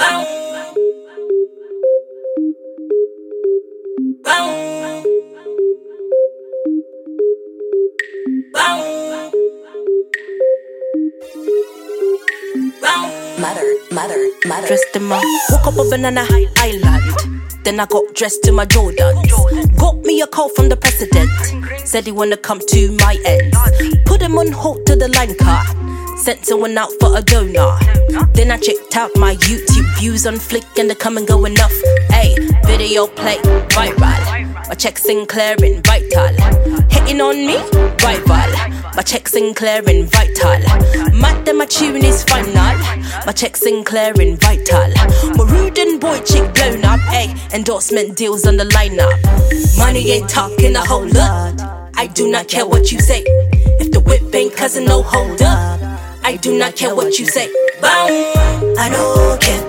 Mother. Dressed in my woke up a banana island. Then I got dressed in my Jordans. Got me a call from the president. Said he wanna come to my ends. Put him on hold to the line car. Sent someone out for a donor. Then I checked out my YouTube views on Flick and they come and go enough. Ayy, video play viral. My check Sinclair in Vital. Hitting on me, rival. My check Sinclair in Vital. Mad that my tune is final. My check Sinclair in Vital. My rude and boy chick blown up. Ayy, endorsement deals on the lineup. Money ain't talking a whole lot. I do not care what you say. If the whip ain't cousin, no hold up. I do not care what you say. Boom. I know can.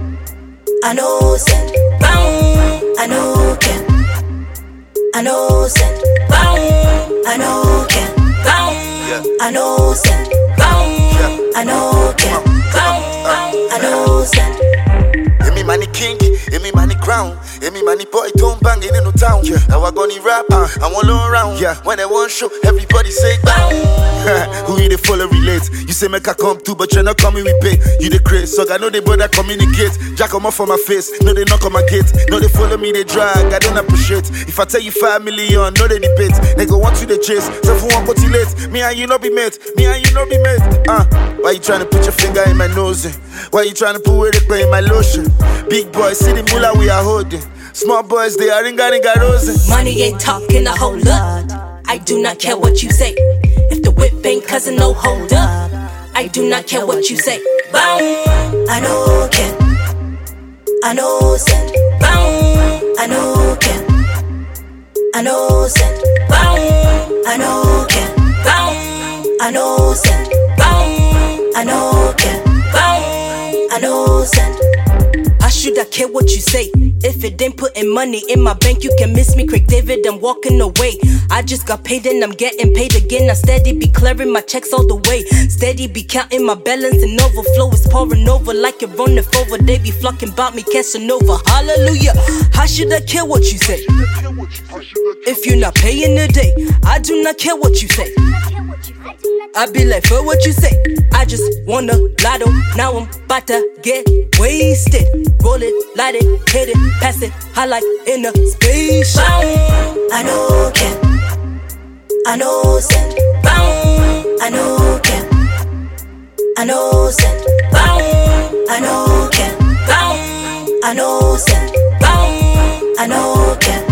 I know send. Boom. I know can. I know send. Boom. I know can. Boom. I know send. Boom. I know can. Boom. I know send. Emi money king, emi money crown, emi money boy don't bang in no town. Now I gonna rap, I'm all around. When I want show, everybody say down. Who you the follow relate? You say make I come too, but you're not coming with pay. You the craze, so I know they brother communicate. Jack come off on my face, no they knock on my gate. No they follow me, they drag, I don't appreciate. If I tell you 5 million, no they debate. They go want to the chase, so for one go late. Me and you no be mate, me and you no be mate. Why you trying to put your finger in my nose? Why you trying to put where they play in my lotion? Big boys, see the moolah we are holding. Small boys, they are ringa rose. Money ain't talking a whole lot. I do not care what you say. If the whip ain't cousin, no hold up. I do not care what you say. Boom. I know can. I know send. Boom. I know can. I know send. Boom. I know can. Boom. I know send. Boom. I know can. Boom. I know send. I should I care what you say? If it ain't putting money in my bank, you can miss me, Craig David, I'm walking away. I just got paid and I'm getting paid again. I steady be clearing my checks all the way. Steady be counting my balance and overflow is pouring over like it running over. They be flocking about me, Casanova. Hallelujah. How should I care what you say? If you're not paying the day, I do not care what you say. I be like, for what you say. I just wanna lotto, now I'm about to get wasted. Roll it, light it, hit it, pass it, high like in a spaceship. I know can. I know send. I know can. I know send. I know can. I know send. I know can.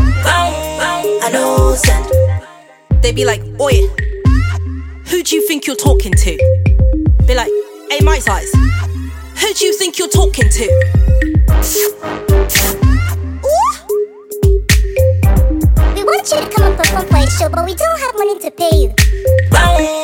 I know send. They be like, oi, who do you think you're talking to? Be like, hey, my size. Who do you think you're talking to? We want you to come and perform for a show, but we don't have money to pay you.